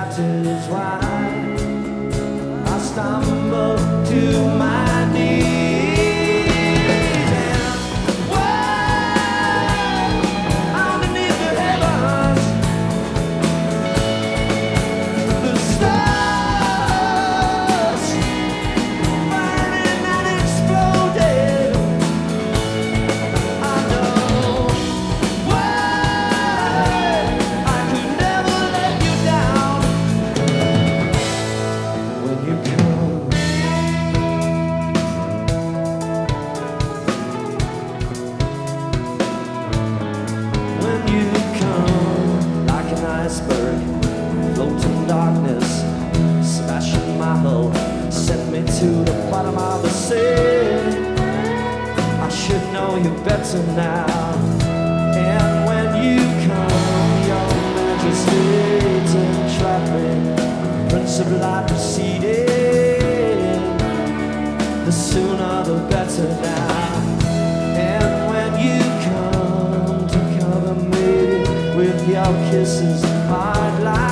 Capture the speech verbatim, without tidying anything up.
that is why I stumble to my knees and whoa, underneath the heavens, the stars burning and exploding. I know why I could never let you down when you come. When you come like an iceberg, floating darkness, smashing my hull, send me to the bottom of the sea. I should know you better now. And when you come, your majesty to entrap me, Prince of Light proceeding, the sooner the better now. And when you come to cover me with your kisses, I'd like